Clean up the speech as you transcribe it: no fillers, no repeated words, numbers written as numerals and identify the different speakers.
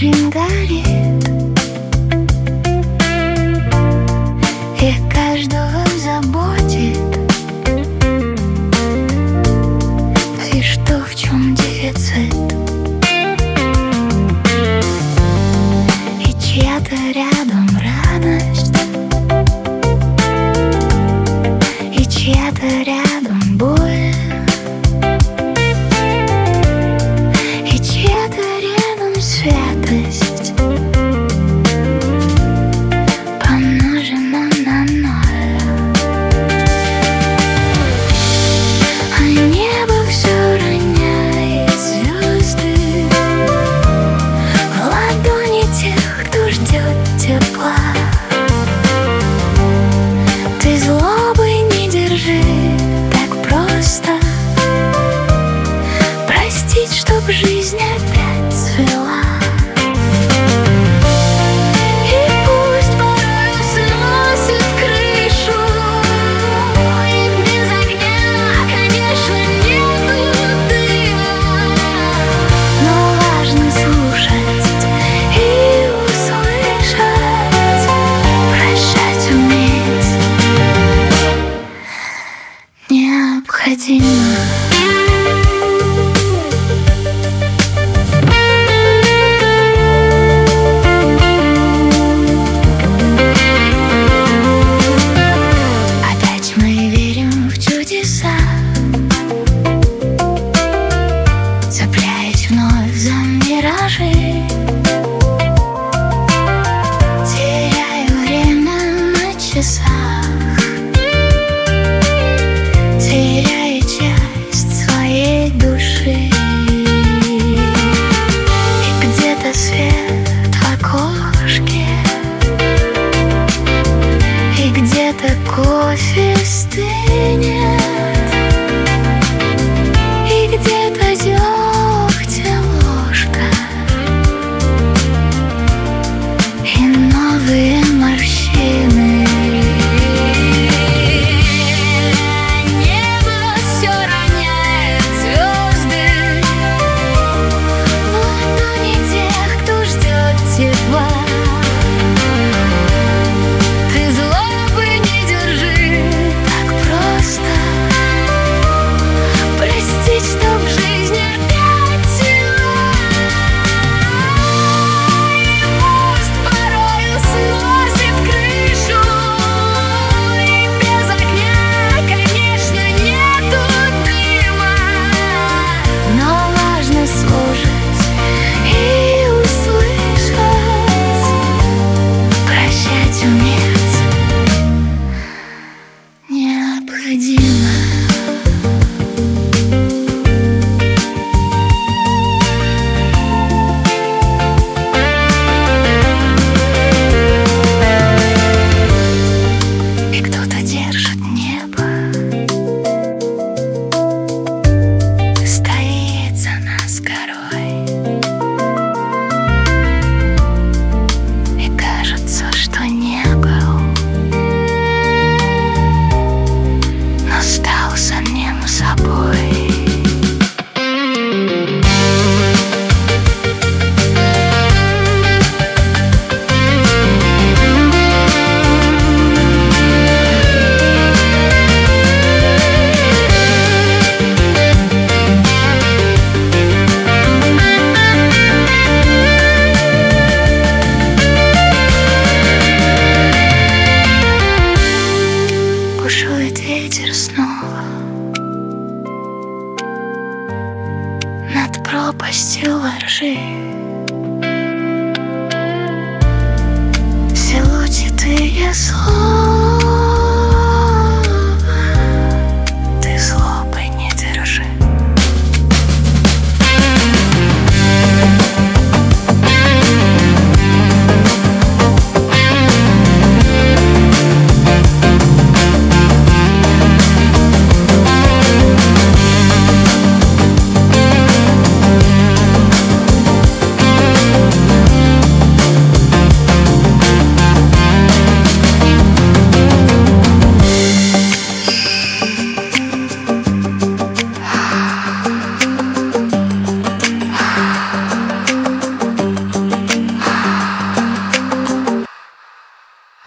Speaker 1: жизнь горит, и каждого заботит. И что, в чем дефицит? И чья-то рядом радость, и чья-то рядом боль, и чья-то рядом святость, помножена на ноль. А небо все роняет звезды в ладони тех, кто ждет тепла. Ты злобы не держи, так просто простить, чтоб жизнь опять цвела. И пусть порой сносит крышу, и без огня, конечно, нету дыма. Но важно слушать и услышать, прощать уметь необходимо. Опять мы верим в чудеса, цепляясь вновь за миражи. Теряю время на часах, теряя часть своей души. И где-то свет в окошке, и где-то кофе стынет, и где-то дегтя ложка, и новые морщины. Небо все роняет звезды в ладони тех, кто ждет тепла. Ты злобы не держи, так просто простить, чтоб жизнь опять цвела. И пусть порою сносит крышу, и без огня, конечно, нету дыма. Но важно слушать и услышать, прощать уметь необходимо. И кто-то держит небо, стоит за нас горой. И кажется, что не был, но стал самим собой. Бушует ветер снова над пропастью воржи. Все лучи ты я слова.